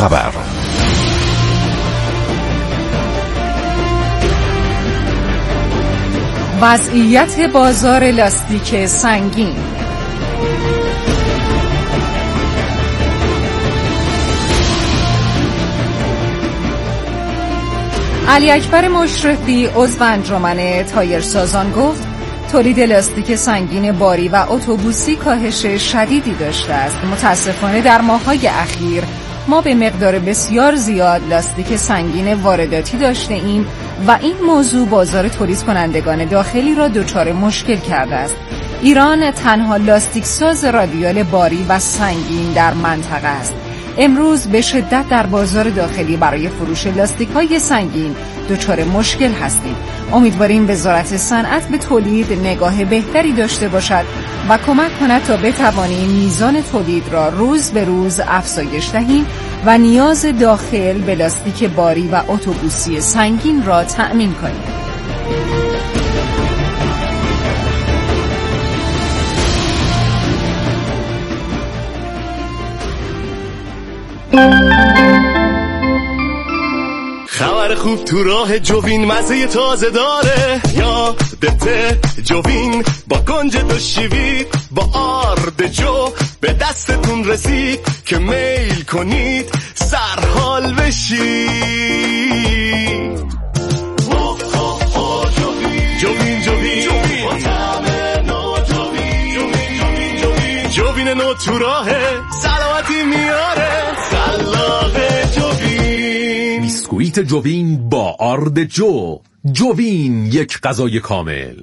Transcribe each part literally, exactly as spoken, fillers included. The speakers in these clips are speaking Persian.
خبر. وضعیت بازار لاستیک سنگین. علی اکبر مشرفی عضو انجمن تایرسازان گفت تولید لاستیک سنگین باری و اتوبوسی کاهش شدیدی داشته است. متاسفانه در ماه‌های اخیر ما به مقدار بسیار زیاد لاستیک سنگین وارداتی داشته ایم و این موضوع بازار تولید کنندگان داخلی را دچار مشکل کرده است. ایران تنها لاستیک ساز رادیال باری و سنگین در منطقه است. امروز به شدت در بازار داخلی برای فروش لاستیک‌های سنگین دچار مشکل هستیم. امیدواریم وزارت صنعت به تولید نگاه بهتری داشته باشد و کمک کند تا بتوانیم میزان تولید را روز به روز افزایش دهیم و نیاز داخل به لاستیک باری و اتوبوسی سنگین را تأمین کنیم. خبر خوب تو راه جوین مزه تازه داره، یادته جوین با گنج دو شیوید با آرد جو به دستتون رسید که میل کنید سرحال بشید. جوین جوین با طعم نو جوین جوین جوین جوین نو تو راهه سلامتی میاره خلاقه جوین. بیسکویت جوین با آرد جو. جوین یک غذای کامل.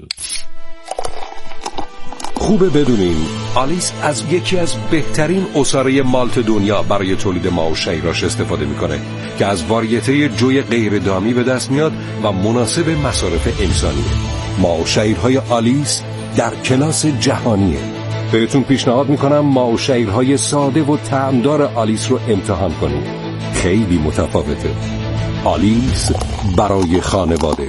خوبه بدونیم آلیس از یکی از بهترین عصاره مالت دنیا برای تولید ماو شیراش استفاده میکنه که از واریته جوی غیر دامی به دست میاد و مناسب مصارف انسانیه. ماو شیرهای آلیس در کلاس جهانیه. بهتون پیشنهاد میکنم ماو شیرهای ساده و طعمدار آلیس رو امتحان کنید. خیلی متفاوته. آلیس برای خانواده.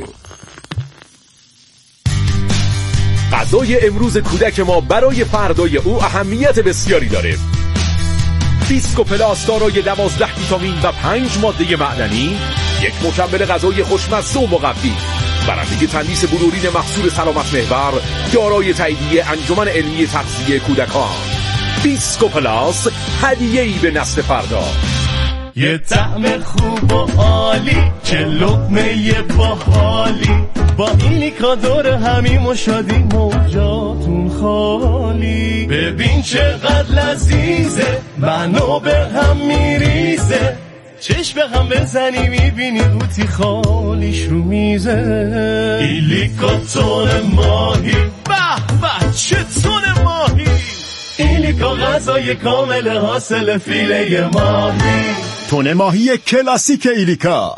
غذای امروز کودک ما برای فردای او اهمیت بسیاری داره. بیسکو پلاس دارای دوازده ویتامین و پنج ماده معدنی، یک مکمل غذایی خوشمزه و مقوی، برنده تندیس بلورین محصول سلامت محور، دارای تاییدیه انجمن علمی تغذیه کودکان. بیسکو پلاس، هدیه‌ای به نسل فردا. یه طعم خوب و عالی، چه لقمه باحالی، با ایلیکا دور همیم و شادیم و جاتون خالی. ببین چقدر لذیذه، منو به هم میریزه، چشم به هم بزنی میبینی قوطی خالیش رو میزه. ایلیکا تون ماهی، به به چه تون ماهی، ایلیکا غذای کامل حاصل فیله ماهی. تون ماهی کلاسیک ایلیکا.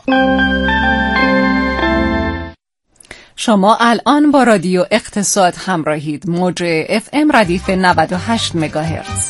شما الان با رادیو اقتصاد همراهید. موج اف ام ردیف نود و هشت مگاهرتز.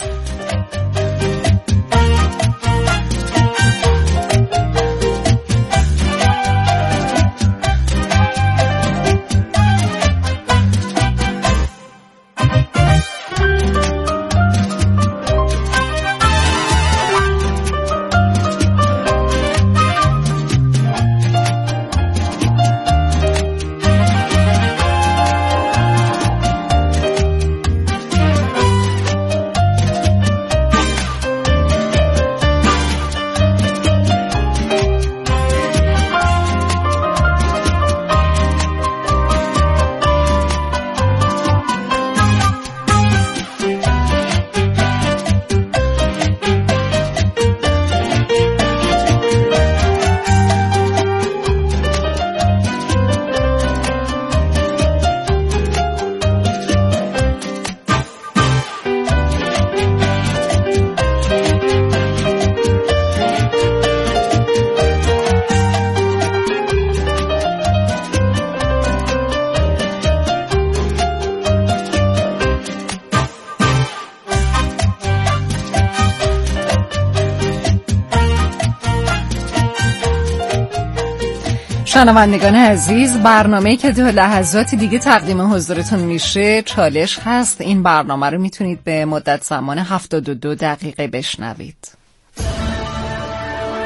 شنوندگان عزیز، برنامه‌ای که در لحظات دیگه تقدیم حضورتون میشه چالش هست. این برنامه رو میتونید به مدت زمان هفتاد و دو دقیقه بشنوید.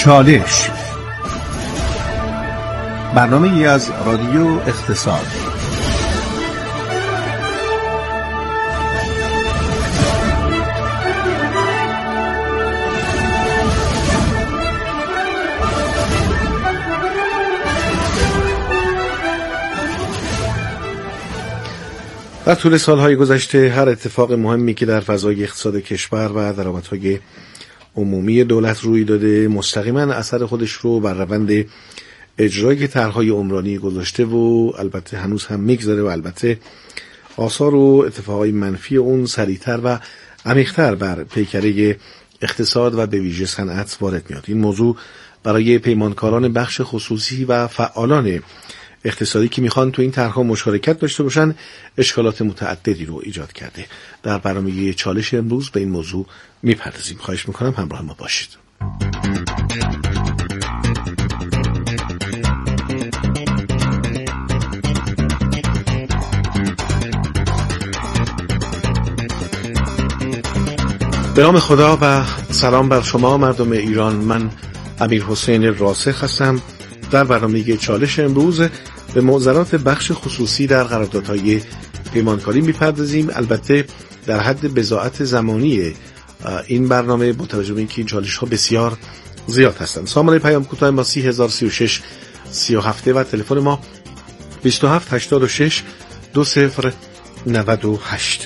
چالش، برنامه ای از رادیو اقتصاد. در طول سالهای گذشته هر اتفاق مهمی که در فضای اقتصاد کشور و درآمدهای عمومی دولت روی داده مستقیما اثر خودش رو بر روند اجرای طرح‌های عمرانی گذاشته و البته هنوز هم میگذاره و البته آثار و اتفاقای منفی اون سریعتر و عمیق‌تر بر پیکره اقتصاد و به ویژه صنعت وارد میاد. این موضوع برای پیمانکاران بخش خصوصی و فعالان اقتصادی که میخوان تو این طرح‌ها مشارکت داشته باشن اشکالات متعددی رو ایجاد کرده. در برنامه چالش امروز به این موضوع میپردازیم. خواهش میکنم همراه ما باشید. به نام خدا و سلام بر شما مردم ایران. من امیر حسین راسخ هستم. در برنامه چالش امروز به معضلات بخش خصوصی در قراردادهای پیمانکاری میپردازیم، البته در حد بضاعت زمانی این برنامه با توجه به اینکه این چالش ها بسیار زیاد هستند. سامانه پیام کوتاه ما سی هزار سی و شش سی و هفت و تلفن ما بیست و هفت هشتاد و شش دو صفر نود و هشت.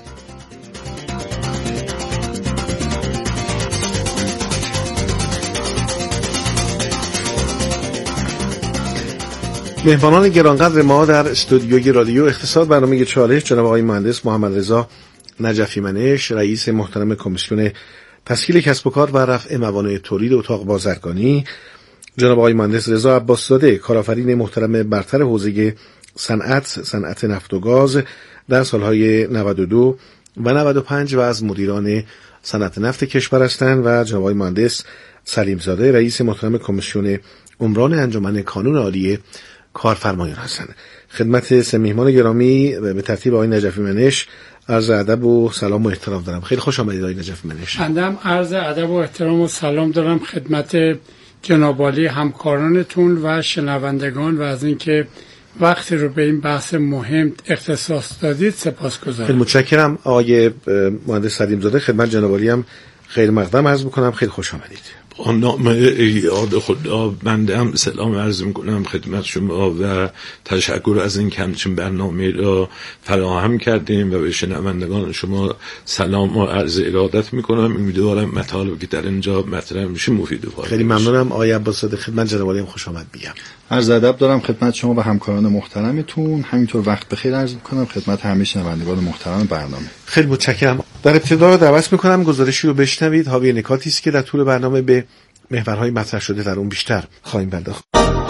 مهمانان گرانقدر ما در استودیوی رادیو اقتصاد برنامه چالش جناب آقای مهندس محمد رضا نجفی منش، رئیس محترم کمیسیون تسهیل کسب و کار و رفع موانع تولید اتاق بازرگانی، جناب آقای مهندس رضا عباسزاده، کارآفرین محترم برتر حوزه صنعت صنعت نفت و گاز در سالهای نود و دو و نود و پنج و از مدیران صنعت نفت کشور هستند، و جناب آقای مهندس سلیم زاده، رئیس محترم کمیسیون عمران انجمن کانون عالی کارفرمایان هستند. خدمت سه مهمان گرامی به ترتیب آقای نجفی منش عرض ادب و سلام و احترام دارم. خیلی خوش آمدید آقای نجفی منش. بنده عرض ادب و احترام و سلام دارم خدمت جناب عالی همکارانتون و شنوندگان، و از اینکه وقتی رو به این بحث مهم اختصاص دادید سپاسگزارم. خیلی متشکرم. آقای مهندس سلیم زاده، خدمت جناب عالی هم خیلی مقدم عرض می‌کنم. خیلی خوش آمدید. با نام یاد خدا بنده هم سلام عرض میکنم خدمت شما و تشکر از این که همچین برنامه را فراهم کردیم و به شنوندگان شما سلام و عرض ارادت میکنم. امیدوارم مطالبی که در اینجا مطرح میشه مفید و خیلی ممنونم. آقای عباسزاده، خدمت جناب عالی هم خوش آمد میگم. عرض ادب دارم خدمت شما و همکاران محترمتون. همینطور وقت بخیر عرض میکنم خدمت همه شنوندگان محترم برنامه. خیلی متشکرم. در ابتدا دعوت میکنم گزارشی رو بشنوید حاوی نکاتی است که در طول برنامه به محورهای مطرح شده در اون بیشتر خواهیم پرداخت.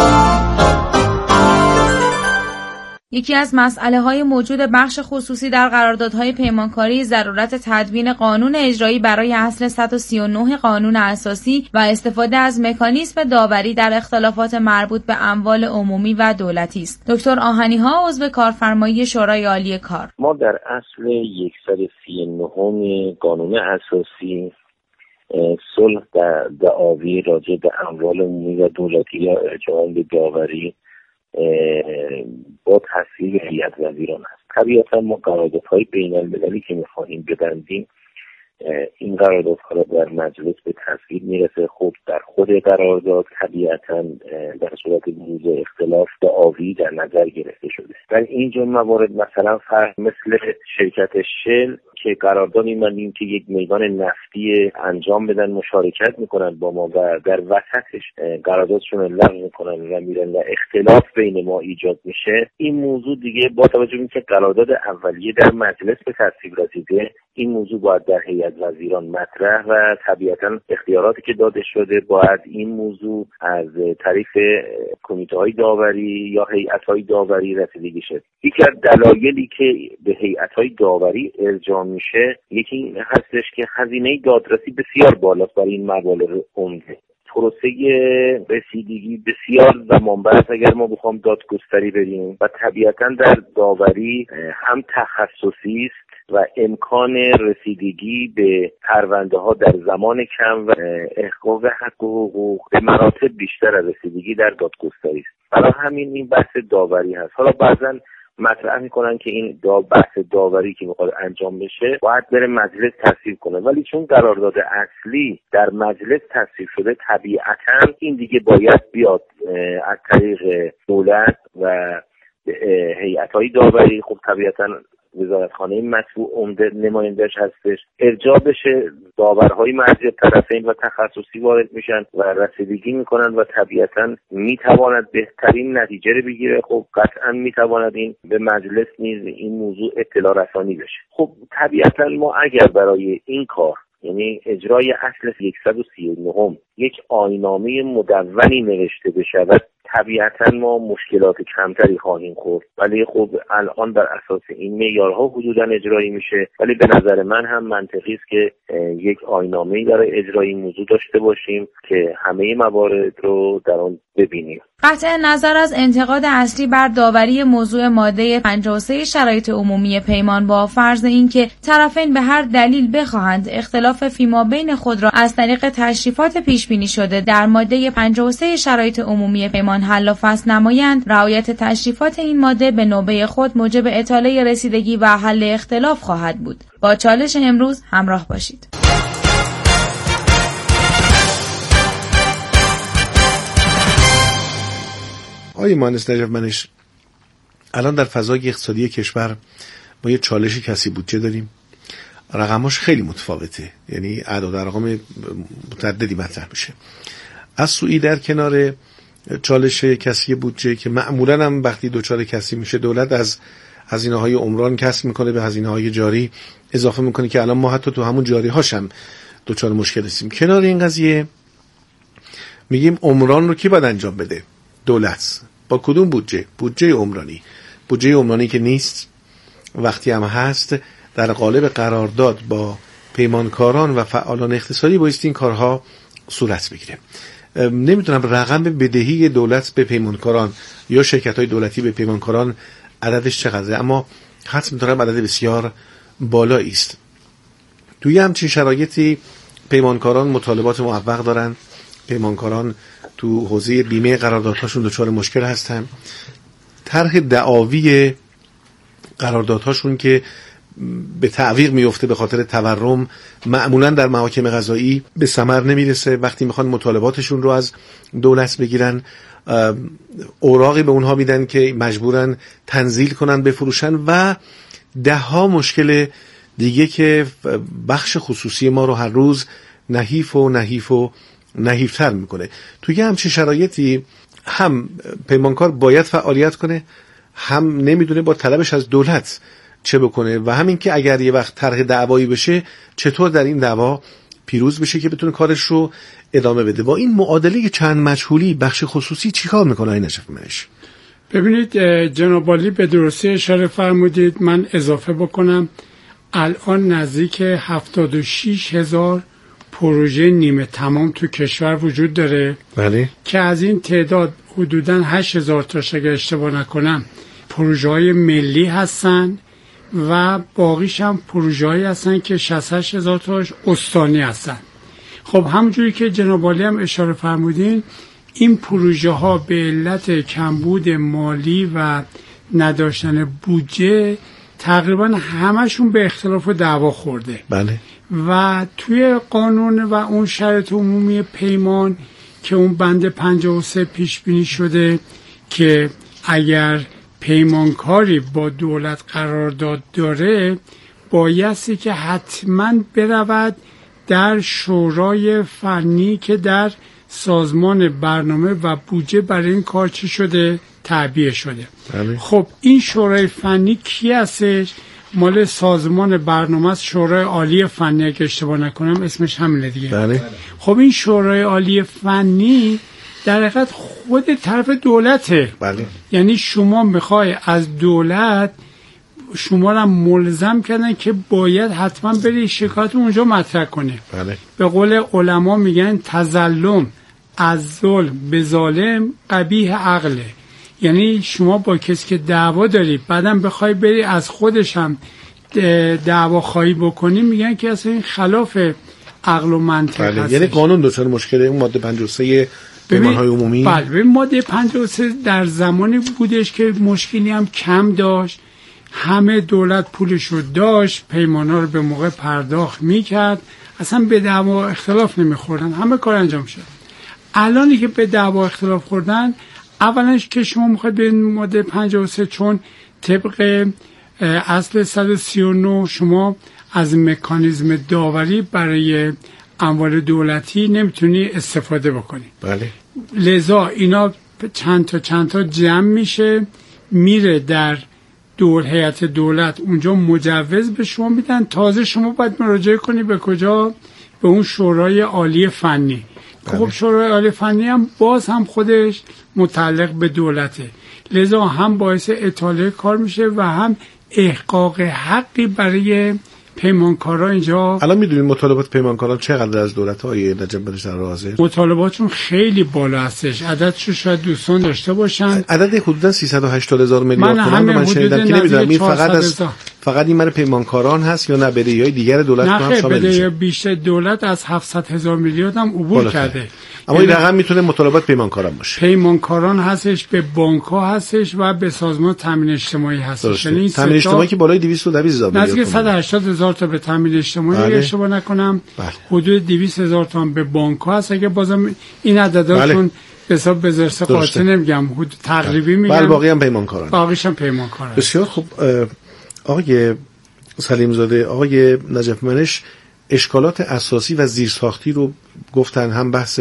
یکی از مسئله‌های موجود بخش خصوصی در قراردادهای پیمانکاری ضرورت تدوین قانون اجرایی برای اصل صد و سی و نه قانون اساسی و استفاده از مکانیزم داوری در اختلافات مربوط به اموال عمومی و دولتی است. دکتر آهنی‌ها، عضو کارفرمایی شورای عالی کار: ما در اصل صد و سی و نه قانون اساسی صلح در دعاوی راجع به اموال عمومی و دولتی یا ارجاع به داوری با تصویب هیئت وزیران است. طبیعتا ما قراردادهای بین المللی که می‌خواهیم ببندیم این قراردادها را در مجلس به تصویب میرسه. خب در خود قرارداد طبیعتا در صورت بروز اختلاف دعاوی در نظر گرفته شده. در اینجا موارد مثلا فرض مثل شرکت شل که قرارداد می‌بندیم که یک میدان نفتی انجام بدن، مشارکت میکنن با ما و در وسطش قراردادشون رو لغو میکنن و میرن و اختلاف بین ما ایجاد میشه. این موضوع دیگه با توجه به اینکه قرارداد اولیه در مجلس به تصویب رسیده، این موضوع باید در هیئت وزیران مطرح و طبیعتا اختیاراتی که داده شده باید این موضوع از طریق کمیته‌های داوری یا هیئت‌های داوری رسیدگی شد. یکی از دلایلی که به هیئت‌های داوری ارجاع میشه یکی این هستش که هزینه دادرسی بسیار بالاست برای این مبالغ عمده. پروسه رسیدگی بسیار زمانبر اگر ما بخوام دادگستری بریم و طبیعتا در داوری هم تخصصی است و امکان رسیدگی به پرونده ها در زمان کم و احقاق حق و حقوق به مراتب بیشتر از رسیدگی در دادگستری است. برای همین این بحث داوری هست. حالا بعضا مطرح میکنن که این دا بحث داوری که میخواد انجام بشه باید بره مجلس تصویب کنه، ولی چون قرارداد اصلی در مجلس تصویب شده طبیعتا این دیگه باید بیاد از طریق دولت و هیئت‌های داوری. خب طبیعتا وزارتخانه مطبوع عمده نماینده‌اش هستش، ارجاع بشه، داورهای مرجع طرفین و تخصصی وارد میشن و رسیدگی میکنن و طبیعتا میتواند بهترین نتیجه رو بگیره. خب قطعا میتواند این به مجلس نیز این موضوع اطلاع رسانی بشه. خب طبیعتا ما اگر برای این کار، یعنی اجرای اصل صد و سی و نه یک آیین‌نامه مدونی نوشته بشود، طبیعتا ما مشکلات کمتری خواهیم خورد، ولی خب الان بر اساس این معیارها حدوداً اجرایی میشه. ولی به نظر من هم منطقی است که یک آیین‌نامه‌ای برای اجرای این موضوع داشته باشیم که همه موارد رو در آن ببینیم. قطع نظر از انتقاد اصلی بر داوری موضوع ماده پنجاه و سه شرایط عمومی پیمان با فرض اینکه طرفین به هر دلیل بخواهند اختلاف فیما بین خود را از طریق تشریفات پیش بینی شده در ماده پنجاه و سه شرایط عمومی پیمان حل و فصل نمایند، رعایت تشریفات این ماده به نوبه خود موجب اطاله رسیدگی و حل اختلاف خواهد بود. با چالش امروز همراه باشید. آقای مهندس نجف منش، الان در فضای اقتصادی کشور ما یه چالش کسی بودجه داریم، رقماش خیلی متفاوته، یعنی اعداد ارقام متعددی مطرح میشه. از سوی در کنار چالش کسی بودجه که معمولا هم وقتی دوچار کسی میشه دولت از هزینه‌های عمران کسب میکنه به هزینه‌های جاری اضافه میکنه که الان ما حتی تو همون جاری هاش هم دوچار مشکل هستیم. کنار این قضیه میگیم عمران رو کی باید انجام بده؟ دولت. با کدوم بودجه؟ بودجه عمرانی. بودجه عمرانی که نیست، وقتی هم هست در قالب قرارداد با پیمانکاران و فعالان اقتصادی بایستی این کارها صورت بگیره. نمیدونم رقم بدهی دولت به پیمانکاران یا شرکت‌های دولتی به پیمانکاران عددش چقدره، اما حدس می‌ذارم عدد بسیار بالایی است. توی همچین شرایطی پیمانکاران مطالبات موفق دارن، پیمانکاران تو حوزه بیمه قراردادهاشون دچار مشکل هستن، طرح دعاوی قراردادهاشون که به تعویق میفته به خاطر تورم معمولا در محاکم قضایی به ثمر نمیرسه. وقتی میخوان مطالباتشون رو از دولت بگیرن اوراقی به اونها میدن که مجبورن تنزیل کنن بفروشن و ده ها مشکل دیگه که بخش خصوصی ما رو هر روز نحیف و نحیف و نحیفتر میکنه. توی همچین شرایطی هم پیمانکار باید فعالیت کنه، هم نمیدونه با طلبش از دولت چه بکنه و همین که اگر یه وقت طرح دعوایی بشه چطور در این دعوا پیروز بشه که بتونه کارش رو ادامه بده. با این معادله چند مجهولی بخش خصوصی چیکار میکنه این نجف منش؟ ببینید جناب عالی به درستی اشاره فرمودید، من اضافه بکنم الان نزدیک هفتاد و شش هزار پروژه نیمه تمام تو کشور وجود داره. بله. که از این تعداد حدوداً هشت هزار تاش اگر اشتباه نکنم پروژه های ملی هستن و باقیش هم پروژه هایی هستن که شصت و هشت هزار تاش استانی هستن. خب همونجوری که جناب عالی هم اشاره فرمودین این پروژه ها به علت کمبود مالی و نداشتن بودجه تقریبا همشون به اختلاف و دعوا خورده. بله. و توی قانون و اون شرط عمومی پیمان که اون بند پنجاه و سه پیش بینی شده که اگر پیمانکاری با دولت قرارداد داره بایستی که حتما برود در شورای فنی که در سازمان برنامه و بودجه برای این کار چی شده؟ تعبیه شده. بله. خب این شورای فنی کی هستش؟ مال سازمان برنامه است، شورای عالی فنی اگه اشتباه نکنم اسمش همینه دیگه. بله. خب این شورای عالی فنی در حقیقت خود طرف دولته. بله. یعنی شما میخوای از دولت شما را ملزم کردن که باید حتما بری شکایت اونجا مطرح کنه. بله. به قول علما میگن تظلم از ظلم به ظالم قبیح عقله. یعنی شما با کسی که دعوا داری بعدم بخوای بری از خودش هم دعواخواهی بکنیم میگن که اصلا این خلاف عقل و منطق بله. هست. یعنی قانون دچار مشکل اون ماده پنجاه و سه پیمان‌های عمومی. بله ببین ماده پنجاه و سه در زمانی بودش که مشکلی هم کم داشت، همه دولت پولشو داشت، پیمان‌ها رو به موقع پرداخت میکرد، اصلا به دعوا اختلاف نمیخوردن، همه کار انجام شد. الانی که به دعوا اختلاف خوردن، اولش که شما میخواید به ماده پنجاه و سه چون طبق اصل صد و سی و نه شما از مکانیزم داوری برای اموال دولتی نمیتونی استفاده بکنی. بله. لذا اینا چند تا چند تا جمع میشه، میره در دول هیئت دولت، اونجا مجوز به شما میدن، تازه شما باید مراجعه کنی به کجا؟ به اون شورای عالی فنی. بله. خب شورای عالی فنی هم باز هم خودش متعلق به دولته، لذا هم باعث اطاله کار میشه و هم احقاق حقی برای پیمانکارا اینجا. الان میدونید مطالبات پیمانکاران چقدر از دولت های نجف منش در حاضر؟ مطالباتشون خیلی بالا هستش، عددشو شاید دوستان داشته باشن. عدد حدودا سیصد و هشتاد هزار میلیارد تومان رو من شنیدم که نمیدونم این فقط از فقط این من پیمانکاران هست یا نه بدهی‌های دیگر دولت هم شامل میشه؟ نه بدهی بیشتر دولت از هفتصد هزار میلیارد هم عبور کرده. اما این رقم میتونه مطالبات پیمانکاران باشه. پیمانکاران هستش، به بانک‌ها هستش و به سازمان تامین اجتماعی هستش. یعنی تامین اجتماعی که بالای دویست و دویست هزار میلیارد، نزدیک صد و هشتاد هزار تا به تامین اجتماعی بله. اشتباه نکنم. بله. حدود دویست هزار تا به بانک‌ها هست. اگه بازم این عدداتون بله. حساب بذارسه قاطع نمیگم، حدود تقریبی میگم. بله باقی هم پیمانکاران. باقیش هم پیمانکاران. بسیار خوب. آقای سلیم زاده، آقای نجف منش اشکالات اساسی و زیرساختی رو گفتن، هم بحث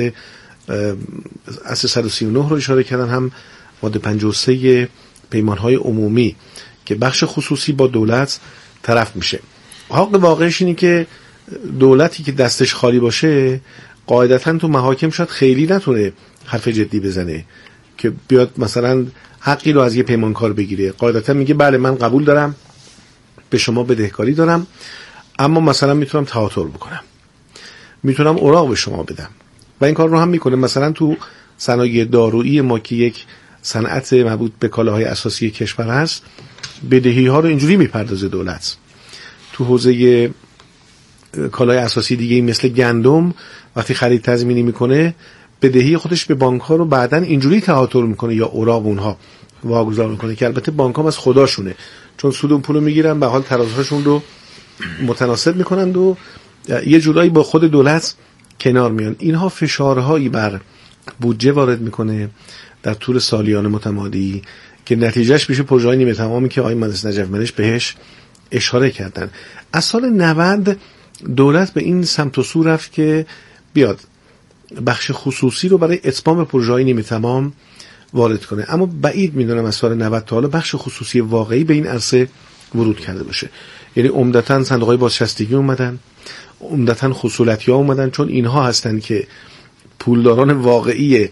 اصل صد و سی و نه رو اشاره کردن، هم ماده پنجاه و سه پیمان‌های عمومی که بخش خصوصی با دولت طرف میشه. حق واقعش اینه که دولتی که دستش خالی باشه قاعدتاً تو محاکم شاید خیلی نتونه حرف جدی بزنه که بیاد مثلا حقی رو از یه پیمانکار بگیره. قاعدتاً میگه بله من قبول دارم، به شما بدهکاری دارم، اما مثلا میتونم تهاتر بکنم، میتونم اوراق به شما بدم و این کار رو هم میکنه. مثلا تو صنایع دارویی ما که یک صنعت مربوط به کالاهای اساسی کشور هست، بدهی ها رو اینجوری میپردازه دولت. تو حوزه کالای اساسی دیگه مثل گندم وقتی خرید تضمینی میکنه، بدهی خودش به بانک ها رو بعداً اینجوری تهاتر میکنه یا اوراق اونها واگذار میکنه که البته بانک ها از خداشونه، چون سود اون پولو میگیرن، به حال ترازهاشون رو متناسب میکنند و یه جورایی با خود دولت کنار میان. اینها فشارهایی بر بودجه وارد میکنه در طول سالیان متمادی که نتیجهش میشه پروژه‌های نیمه تمامی که آقای مهندس نجف منش بهش اشاره کردن. از سال نود دولت به این سمت و سو رفت که بیاد بخش خصوصی رو برای اتمام پروژه‌های نیمه تمام وارد کنه، اما بعید میدونم از سال نود تا حالا بخش خصوصی واقعی به این عرصه ورود کرده باشه. یعنی عمدتاً صندوق‌های بازنشستگی اومدن، عمدتاً خصولتی‌ها اومدن، چون اینها هستن که پولداران واقعی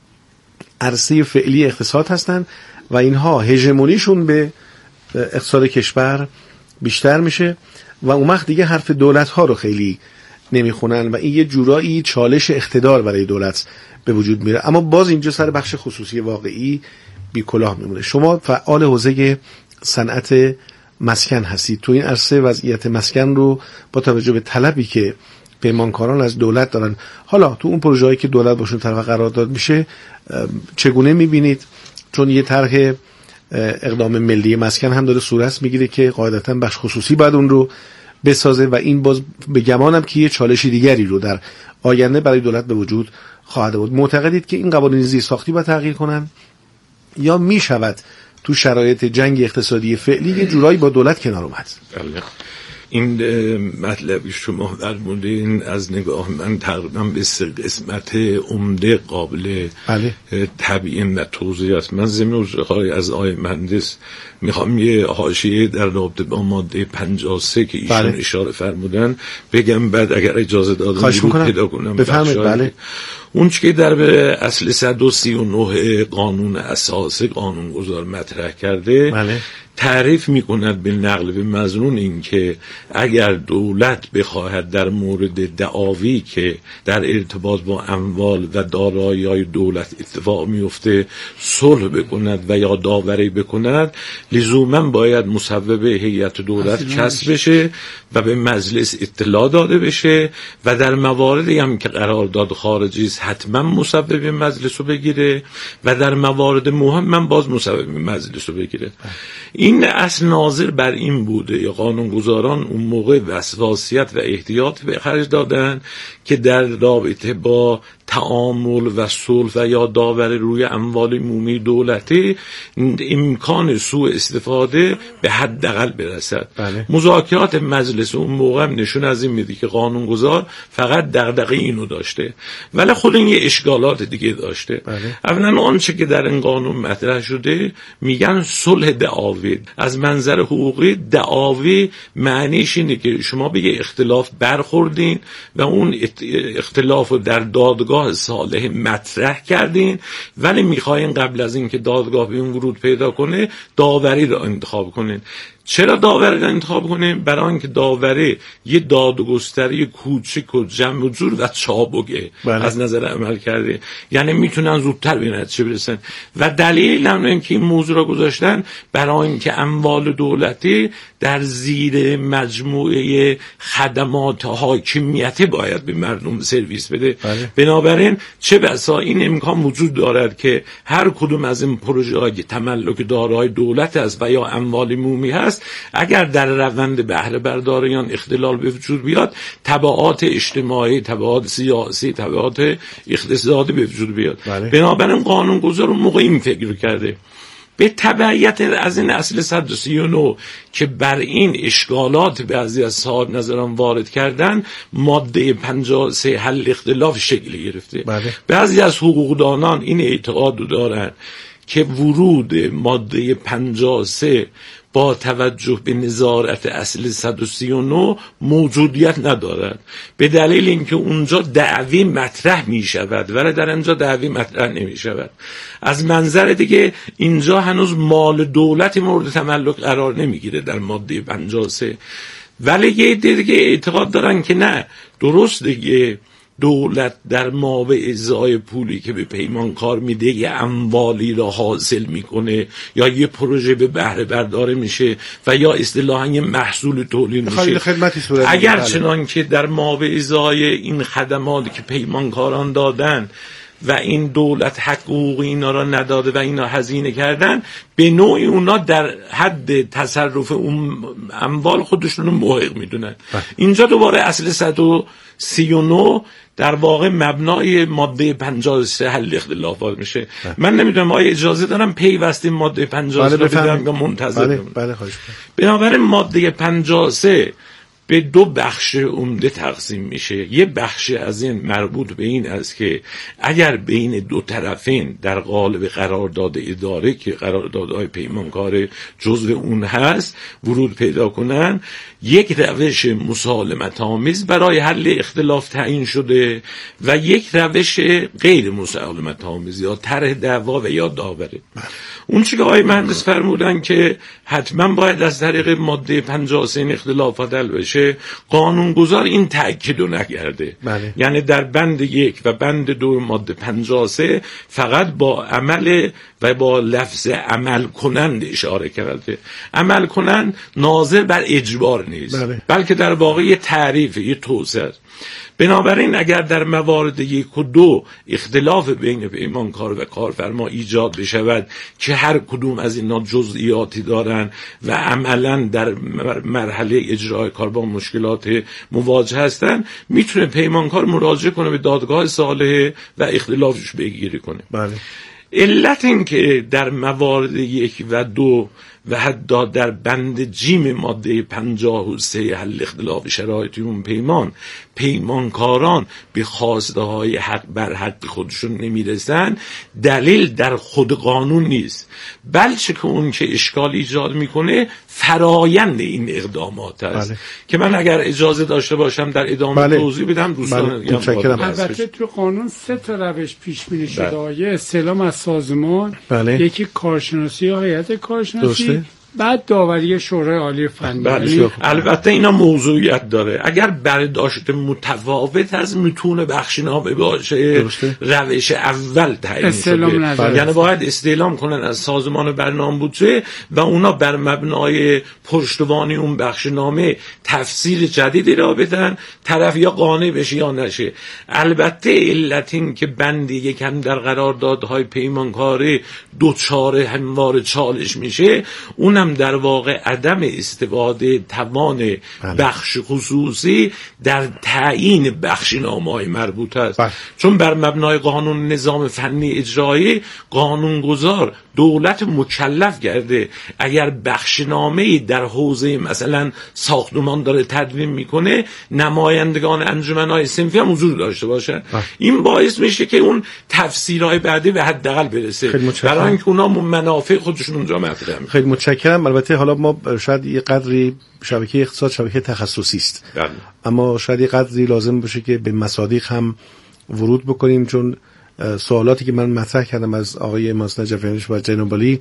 عرصه فعلی اقتصاد هستن و اینها هژمونیشون به اقتصاد کشور بیشتر میشه و اون وقت دیگه حرف دولت‌ها رو خیلی نمیخونن و این یه جورایی چالش اقتدار برای دولت به وجود میره. اما باز اینجا سر بخش خصوصی واقعی بی کلاه میمونه. شما فعال حوزه صنعت مسکن هستید، تو این عرصه وضعیت مسکن رو با توجه به طلبی که پیمانکاران از دولت دارن، حالا تو اون پروژه‌ای که دولت باشون طرف قرارداد میشه، چگونه میبینید؟ چون یه طرح اقدام ملی مسکن هم داره صورت میگیره که قاعدتاً بخش خصوصی باید اون رو بسازه و این باز به گمانم که یه چالش دیگری رو در آینده برای دولت به وجود خواهد بود. معتقدید که این قوانین زیرساختی باید تغییر کنن یا میشود تو شرایط جنگ اقتصادی فعلی یه جورایی با دولت کنار اومد؟ بله. این مطلب شما در مورد این از نگاه من تقریبا به سه قسمت عمده قابل بله. تبیین و توضیح است. من ضمن عذرخواهی از آقای مهندس میخوام یه حاشیه در رابطه با ماده پنجاه و سه که ایشون بله. اشاره فرمودن بگم، بعد اگر اجازه دادن پیدا کنم بفرمایید. بله. اون چی که در به اصل صد و سی و نه قانون اساسی قانون گذار مطرح کرده بله. تعریف میکند به نقل به مضمون این که اگر دولت بخواهد در مورد دعاوی که در ارتباط با اموال و دارایی‌های دولت اتفاق میفته صلح بکند و یا داوری بکند، لزوما باید مصوبه هیئت دولت کسب بشه و به مجلس اطلاع داده بشه و در مواردی هم که قرارداد خارجی است حتما مصوبه مجلس رو بگیره و در موارد مهم من باز مصوبه مجلس رو بگیره. این اصل ناظر بر این بوده یا قانونگذاران اون موقع وسواسیت و احتیاط به خرج دادن که در رابطه با تعامل و صلح و یا داوری روی اموال عمومی دولتی امکان سوء استفاده به حداقل برسد. بله. مذاکرات مجلس اون موقع هم نشون از این میده که قانونگذار فقط دغدغه اینو داشته، ولی خود این یه اشکالات دیگه داشته. بله. اولا آنچه که در این قانون مطرح شده میگن صلح دعاوی. از منظر حقوقی دعاوی معنیش اینه که شما به یه اختلاف برخوردین و اون اختلاف رو در دادگاه صالح مطرح کردین، ولی میخواین قبل از اینکه دادگاه به اون ورود پیدا کنه داوری رو انتخاب کنین. چرا داوری رو انتخاب کنیم؟ برای اینکه داوری یه دادگستری کوچک و جمع و جور و چابکه از نظر عمل کرده، یعنی میتونن زودتر به نتیجه برسن و دلیل هم اینکه این موضوع رو گذاشتن برای اینکه اموال دولتی در زیر مجموعه خدمات حاکمیتی باید به مردم سرویس بده. بله. بنابراین چه بسا این امکان وجود دارد که هر کدوم از این پروژه های تملک دارای دولت است و یا اموال عمومی هست، اگر در روند بهره برداریان اختلال به وجود بیاد تبعات اجتماعی، تبعات سیاسی، تبعات اقتصادی به وجود بیاد. بله. بنابراین قانونگذار اون موقع این فکر کرده. به تبعیت از این اصل صد و سی و نه که بر این اشکالات بعضی از صاحب نظران وارد کردن، ماده پنجاه و سه حل اختلاف شکل گرفته. بله. بعضی از حقوقدانان این اعتقاد دارن که ورود ماده پنجاه و سه با توجه به نظارت اصل صد و سی و نه موجودیت ندارد، به دلیل اینکه اونجا دعوی مطرح می شود ولی در اینجا دعوی مطرح نمی شود. از منظر دیگه اینجا هنوز مال دولت مورد تملک قرار نمی گیره در ماده پنجاه و سه، ولی یه دیگه اعتقاد دارن که نه، درست دیگه دولت در مابع ازای پولی که به پیمانکار میده یه اموالی را حاصل میکنه یا یه پروژه به بهره برداره میشه و یا اصطلاحاً یه محصول تولید میشه. اگر چنان که در مابع ازای این خدماتی که پیمانکاران دادن و این دولت حق حقوقی اینا را نداده و اینا هزینه کردن، به نوعی اونا در حد تصرف اون اموال خودشون رو محق میدونن. اینجا دوباره اصل صد و سی و نه در واقع مبنای ماده پنجاه و سه حل اختلافات میشه. بله. من نمیدونم آیا اجازه دارم پیوسته ماده پنجاه و سه بدم یا منتظر بله. بله خواهش کنم. بنابراین ماده پنجاه و سه به دو بخش عمده تقسیم میشه. یه بخش از این مربوط به این است که اگر بین دو طرفین در قالب قرارداد اداره که قراردادهای پیمانکار جزو اون هست ورود پیدا کنن، یک روش مسالمت آمیز برای حل اختلاف تعیین شده و یک روش غیر مسالمت آمیز یا طرح دعوا و یا داوری. اون چیزی که آقای مهندس فرمودن که حتما باید از طریق ماده پنجاه و سه اختلافات حل بشه، قانونگذار این تأکید رو نکرده. بله. یعنی در بند یک و بند دو ماده پنجاه و سه فقط با عمل و با لفظ عمل کنند اشاره کرده. عمل کنند ناظر بر اجبار نیست. بله. بلکه در واقع یه تعریف، یه توصیه. بنابراین اگر در موارد یک و دو اختلاف بین پیمانکار و کارفرما ایجاد بشود که هر کدوم از اینا جزئیاتی دارن و عملا در مرحله اجرای کار با مشکلات مواجه هستن، میتونه پیمانکار مراجعه کنه به دادگاه صالحه و اختلافش بگیری کنه. بله. علت این که در موارد یک و دو و حتی در بند جیم ماده پنجاه و سه حل اختلاف شرایطی اون پیمان پیمانکاران به خواسته های حق بر حق خودشون نمیرسن، دلیل در خود قانون نیست، بلکه که اون که اشکال ایجاد میکنه فرایند این اقدامات است. بله. که من اگر اجازه داشته باشم در ادامه بله. توضیح بدم دوستان. بله. البته تو قانون سه تا روش پیش بینی شده. بله. یه استعلام از سازمان، بله. یکی کارشناسی یا هیئت کارشناسی، بعد داوری شورای عالی فنی. بله. البته اینا موضوعیت داره. اگر برداشت متفاوت از میتونه بخشنامه باشه درسته. روش اول تعیین شده، یعنی باید استعلام کنن از سازمان برنامه بودجه و اونا بر مبنای پشتوانی اون بخشنامه تفسیر جدیدی را بدن، طرف یا قانع بشه یا نشه. البته علت این که بندی یکم در قراردادهای پیمانکاری دوچار هموار چالش میشه، اونم در واقع عدم استفاده توان بخش خصوصی در تعیین بخشنامه‌های مربوط است. بله. چون بر مبنای قانون نظام فنی اجرایی قانونگذار دولت مکلف کرده اگر بخشنامه‌ای در حوزه مثلا ساختمان داره تدوین میکنه، نمایندگان انجمن‌های صنفی هم حضور داشته باشن. بله. این باعث میشه که اون تفسیرهای بعدی به حداقل برسه، برای اینکه اونا منافع خودشون اونجا مطرح می‌کنن. خیلی متشکرم. البته حالا ما شاید یه قدری شبکه اقتصاد شبکه تخصصی است، بله. اما شاید یه قدری لازم باشه که به مصادیق هم ورود بکنیم، چون سوالاتی که من مطرح کردم از آقای مهندس نجفی و جناب عالی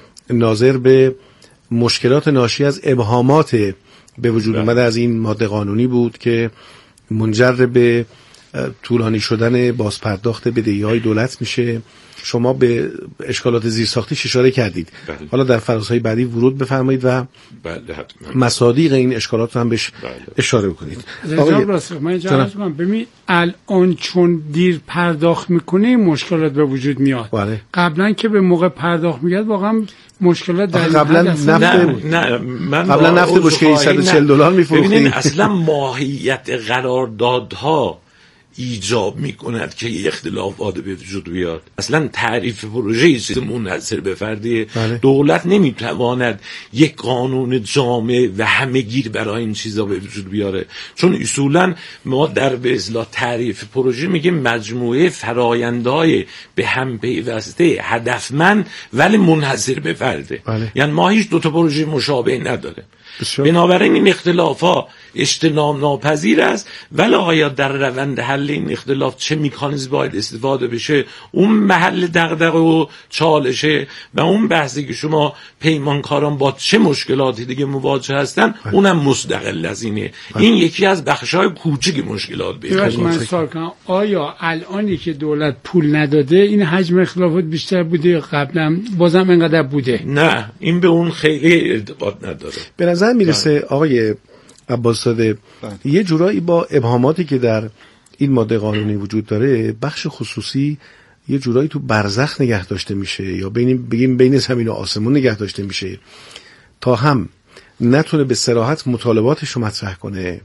ناظر به مشکلات ناشی از ابهامات به وجود اومده از این ماده قانونی بود که منجر به طولانی شدن بازپرداخت بدهی‌های دولت میشه. شما به اشکالات زیرساختیش اشاره کردید. بله. حالا در فرازهای بعدی ورود بفرمایید و بله مصادیق این اشکالات رو هم بهش بله. اشاره بکنید. آقای راسخ من جواب کنم، ببین الان چون دیر پرداخت میکنه مشکلات به وجود میاد. بله. قبلا که به موقع پرداخت میکرد واقعا مشکلات در قبلا نفت نه, نه من قبلا نفت بشکه صد و چهل دلار میفروختیم. ببینید اصلا ماهیت قراردادها ایجاب میکند که اختلافات به وجود بیاد. اصلا تعریف پروژه چیز منحصر به فردیه. بله. دولت نمیتواند یک قانون جامع و همه‌گیر برای این چیزا به وجود بیاره، چون اصولا ما در به اصطلاح تعریف پروژه میگیم مجموعه فرآیندهای به هم پیوسته هدفمند ولی منحصر به فرده. بله. یعنی ما هیچ دو تا پروژه مشابه نداره. بنابراین این اختلافات اجتناب ناپذیر است، ولی آیا در روند حل این اختلاف چه مکانیزمی باید استفاده بشه، اون محل دغدغه و چالشه و اون بحثی که شما پیمانکاران با چه مشکلاتی دیگه مواجه هستن اونم مستقل از اینه. این یکی از بخشای کوچیک مشکلات بیاد. من سوال کنم آیا الانی که دولت پول نداده این حجم اختلافات بیشتر بوده قبلا بازم اینقدر بوده؟ نه، این به اون خیلی ارتباط نداره. به نظر میرسه آقای عباس‌زاده یه جورایی با ابهاماتی که در این ماده قانونی وجود داره بخش خصوصی یه جورایی تو برزخ نگه داشته میشه یا بین بگیم بین زمین و آسمون نگه داشته میشه تا هم نتونه به صراحت مطالباتش رو مطرح کنه،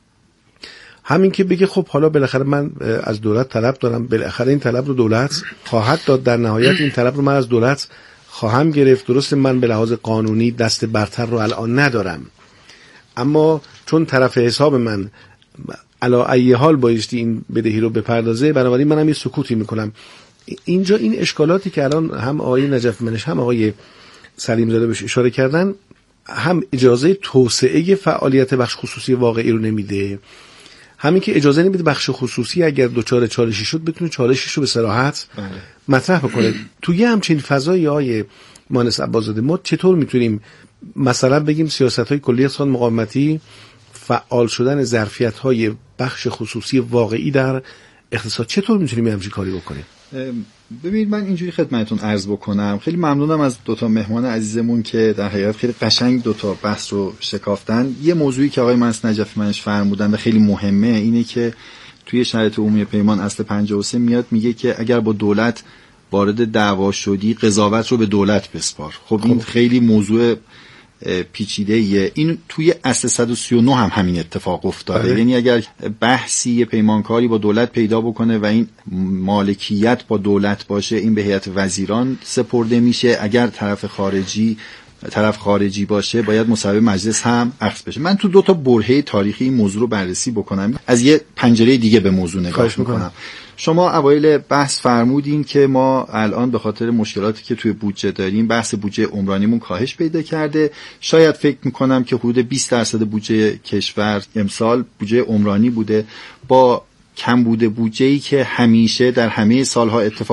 همین که بگه خب حالا بالاخره من از دولت طلب دارم، بالاخره این طلب رو دولت خواهد داد، در نهایت این طلب رو من از دولت خواهم گرفت. درست من به لحاظ قانونی دست برتر رو الان ندارم، اما چون طرف حساب من علی ای حال بایستی این بدهی رو بپردازه، بنابراین منم یه سکوتی میکنم. اینجا این اشکالاتی که الان هم آقای نجفی منش هم آقای سلیم زاده بهش اشاره کردن، هم اجازه توسعه فعالیت بخش خصوصی واقعی رو نمیده، همین که اجازه نمیده بخش خصوصی اگر دوچار چالشی شد بتونه چالشش رو به صراحت مطرح بکنه. توی همچین فضایی های مهندس عباس‌زاده ما چطور میتونیم مثلا بگیم سیاست‌های کلی اقتصاد مقاومتی فعال شدن ظرفیت‌های بخش خصوصی واقعی در اقتصاد چطور میتونیم همچین کاری بکنیم؟ ببینید من اینجوری خدمتتون عرض بکنم، خیلی ممنونم از دوتا مهمان عزیزمون که در حقیقت خیلی قشنگ دوتا بحث رو شکافتن. یه موضوعی که آقای مهندس نجفی منش فرمودن و خیلی مهمه اینه که توی شرایط عمومی پیمان اصل پنجاه و سه میاد میگه که اگر با دولت وارد دعوا شدی قضاوت رو به دولت بسپار. خب این خیلی موضوع پیچیده ایه. این توی اصل صد و سی و نه هم همین اتفاق افتاده. یعنی اگر بحثی پیمانکاری با دولت پیدا بکنه و این مالکیت با دولت باشه، این به هیئت وزیران سپرده میشه. اگر طرف خارجی طرف خارجی باشه باید مصوبه مجلس هم اخذ بشه. من تو دو تا برهه تاریخی این موضوع رو بررسی بکنم، از یه پنجره دیگه به موضوع نگاه میکنم. شما اوایل بحث فرمودین که ما الان به خاطر مشکلاتی که توی بودجه داریم بحث بودجه عمرانیمون کاهش پیدا کرده. شاید فکر میکنم که حدود بیست درصد بودجه کشور امسال بودجه عمرانی بوده، با کم بوده بودجه‌ای که همیشه در همه سالها اتفاق